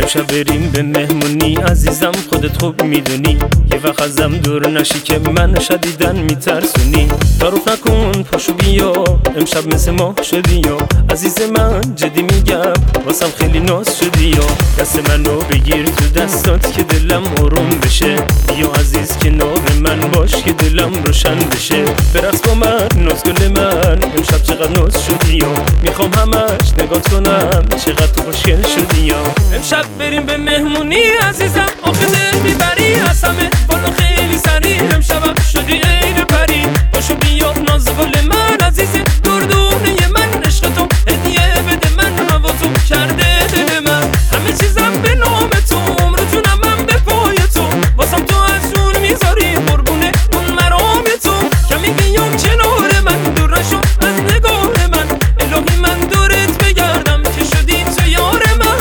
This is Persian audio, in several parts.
امشب بریم به مهمونی عزیزم، خودت خوب میدونی یه وقت ازم دور نشی که من شدیدن میترسونی. تعارف نکن پاشو بیا، امشب مثل ماه شدی یا عزیز من، جدی میگم واسم خیلی ناز شدی یا. دست منو بگیر تو دستات که دلم آروم بشه، بیا عزیز کنار من باش که دلم روشن بشه. برقص با من ناز گل من، امشب چقدر ناز شدی یا، میخوام همش نگات کنم چقدر خوشگل شدی یا. امشب بریم به مهمونی عزیزم، آخه دل میبری از همه بالا خیلی سریع. امشبم شدی عین پری، باشو بیا ناز گل من عزیزی، دردونه من عشق تو هدیه بده من، هوا تو کرده دل من، همه چیزم به نام تو، عمر جونم من به پای تو، واسم تو از جون میذاری قربونه اون مرام تو. کمی بیام کنار من، دور نشو از نگاه من، الهی من دورت بگردم که شدی تو یار من،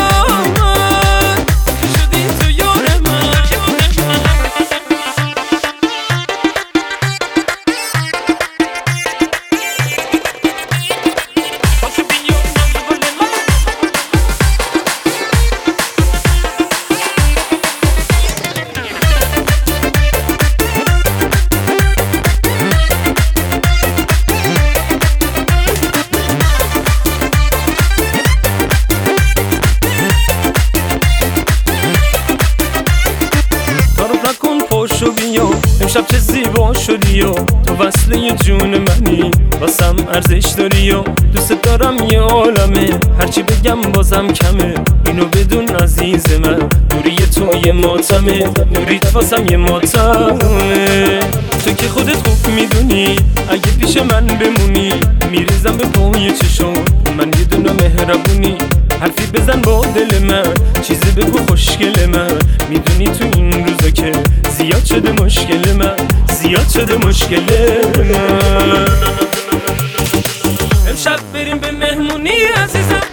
که شدی تو یار من. پاشو بیا امشب چه زیبا شدی یا، تو وصله جون منی واسم ارزش داری یا. دوست دارم یه عالمه، هرچی بگم بازم کمه، اینو بدون عزیز من، نوری تو یه ماتمه، نوریت واسم یه ماتمه. تو که خودت خوب میدونی اگه پیش من بمونی، میریزم به پای چشم من یه دونه مهربونی. حرفی بزن با دل من، چیزی بگو خوشگل من، میدونی تو این روزا که زیاد شده مشکل من، زیاد شده مشکل من. امشب بریم به مهمونی عزیزم،